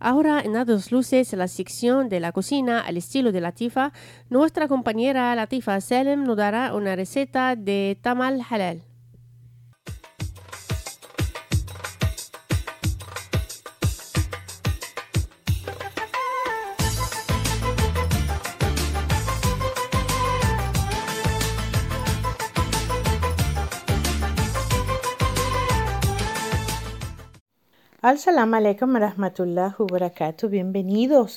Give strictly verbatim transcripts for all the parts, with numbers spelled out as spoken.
Ahora, en A Dos Luces, la sección de la cocina al estilo de Latifa, nuestra compañera Latifa Salem nos dará una receta de tamal halal. Al-Salam alaikum wa rahmatullahi wa barakatuh, bienvenidos.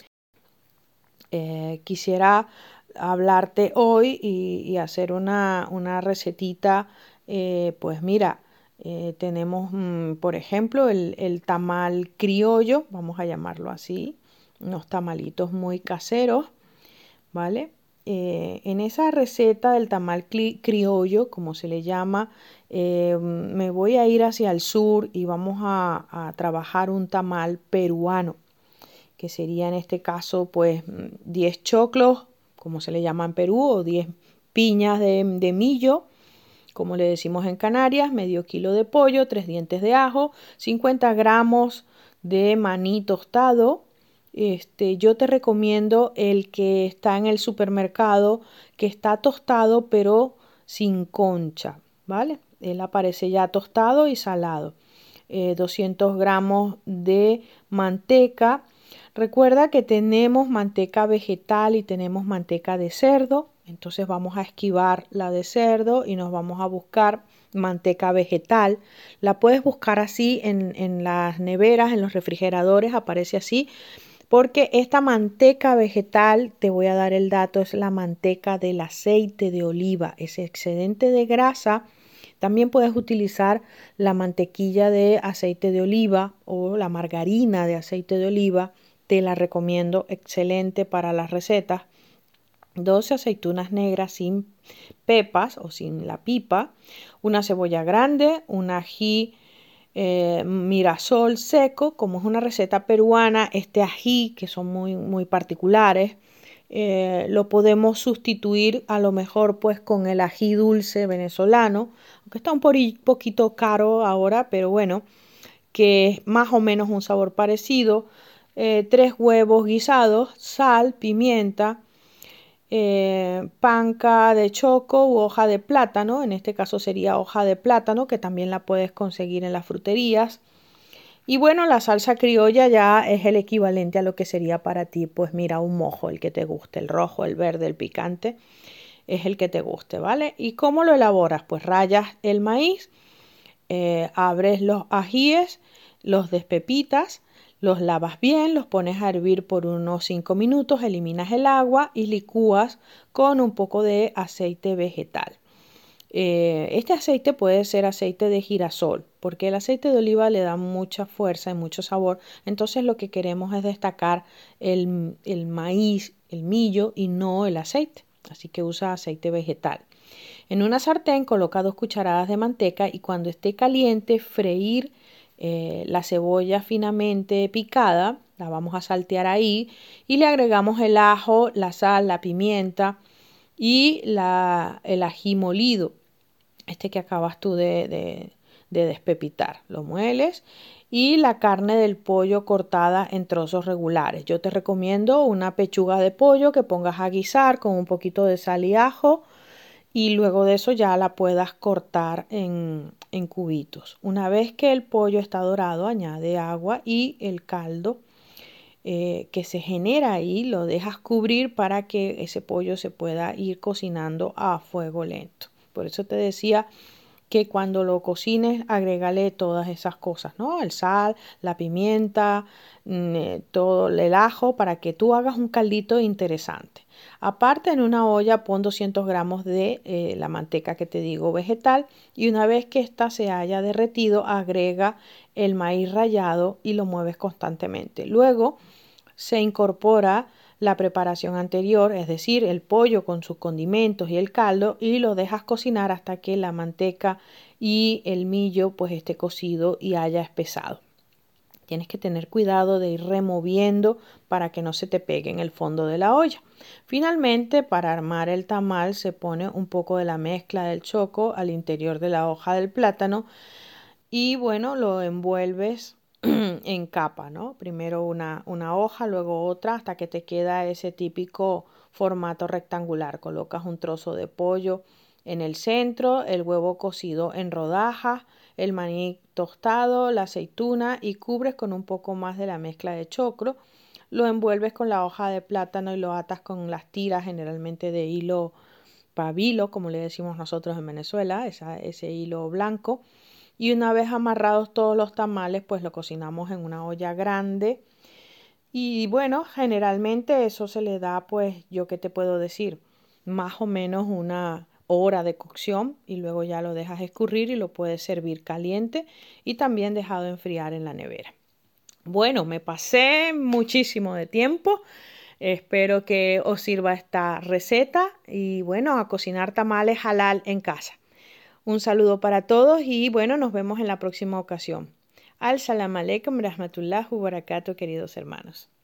Eh, quisiera hablarte hoy y, y hacer una, una recetita, eh, pues mira, eh, tenemos mm, por ejemplo el, el tamal criollo, vamos a llamarlo así, unos tamalitos muy caseros, ¿vale? Eh, en esa receta del tamal criollo, como se le llama, eh, me voy a ir hacia el sur y vamos a, a trabajar un tamal peruano, que sería en este caso pues diez choclos, como se le llama en Perú, o diez piñas de, de millo, como le decimos en Canarias, medio kilo de pollo, tres dientes de ajo, cincuenta gramos de maní tostado. Este, yo te recomiendo el que está en el supermercado, que está tostado pero sin concha, ¿vale? Él aparece ya tostado y salado. Eh, doscientos gramos de manteca. Recuerda que tenemos manteca vegetal y tenemos manteca de cerdo, entonces vamos a esquivar la de cerdo y nos vamos a buscar manteca vegetal. La puedes buscar así en, en las neveras, en los refrigeradores, aparece así, porque esta manteca vegetal, te voy a dar el dato, es la manteca del aceite de oliva, ese excedente de grasa. También puedes utilizar la mantequilla de aceite de oliva o la margarina de aceite de oliva. Te la recomiendo, excelente para las recetas. doce aceitunas negras sin pepas o sin la pipa, una cebolla grande, un ají eh, mirasol seco, como es una receta peruana, este ají que son muy, muy particulares, eh, lo podemos sustituir a lo mejor pues con el ají dulce venezolano, aunque está un poquito caro ahora, pero bueno, que es más o menos un sabor parecido. Eh, tres huevos guisados, sal, pimienta, eh, panca de choco u hoja de plátano, en este caso sería hoja de plátano, que también la puedes conseguir en las fruterías. Y bueno, la salsa criolla ya es el equivalente a lo que sería para ti, pues mira, un mojo, el que te guste, el rojo, el verde, el picante, es el que te guste, ¿vale? ¿Y cómo lo elaboras? Pues rayas el maíz, eh, abres los ajíes, los despepitas, los lavas bien, los pones a hervir por unos cinco minutos, eliminas el agua y licúas con un poco de aceite vegetal. Eh, este aceite puede ser aceite de girasol, porque el aceite de oliva le da mucha fuerza y mucho sabor. Entonces lo que queremos es destacar el, el maíz, el millo y no el aceite. Así que usa aceite vegetal. En una sartén coloca dos cucharadas de manteca y cuando esté caliente freír eh, la cebolla finamente picada, la vamos a saltear ahí y le agregamos el ajo, la sal, la pimienta y la, el ají molido, este que acabas tú de, de, de despepitar. Lo mueles y la carne del pollo cortada en trozos regulares. Yo te recomiendo una pechuga de pollo que pongas a guisar con un poquito de sal y ajo y luego de eso ya la puedas cortar en, en cubitos. Una vez que el pollo está dorado, añade agua y el caldo eh, que se genera ahí lo dejas cubrir para que ese pollo se pueda ir cocinando a fuego lento. Por eso te decía que cuando lo cocines agrégale todas esas cosas, ¿no? El sal, la pimienta, mm, todo el ajo para que tú hagas un caldito interesante. Aparte, en una olla pon doscientos gramos de eh, la manteca que te digo vegetal y una vez que ésta se haya derretido agrega el maíz rallado y lo mueves constantemente. Luego se incorpora la preparación anterior, es decir, el pollo con sus condimentos y el caldo y lo dejas cocinar hasta que la manteca y el millo pues esté cocido y haya espesado. Tienes que tener cuidado de ir removiendo para que no se te pegue en el fondo de la olla. Finalmente, para armar el tamal se pone un poco de la mezcla del choco al interior de la hoja del plátano y bueno, lo envuelves en capa, ¿no? Primero una, una hoja, luego otra, hasta que te queda ese típico formato rectangular. Colocas un trozo de pollo en el centro, el huevo cocido en rodajas, el maní tostado, la aceituna y cubres con un poco más de la mezcla de choclo. Lo envuelves con la hoja de plátano y lo atas con las tiras, generalmente de hilo pabilo, como le decimos nosotros en Venezuela, esa, ese hilo blanco. Y una vez amarrados todos los tamales, pues lo cocinamos en una olla grande. Y bueno, generalmente eso se le da, pues, yo qué te puedo decir, más o menos una hora de cocción y luego ya lo dejas escurrir y lo puedes servir caliente y también dejado enfriar en la nevera. Bueno, me pasé muchísimo de tiempo. Espero que os sirva esta receta y bueno, a cocinar tamales halal en casa. Un saludo para todos y bueno, nos vemos en la próxima ocasión. Al salam aleikum rahmatullah wa barakatuh, queridos hermanos.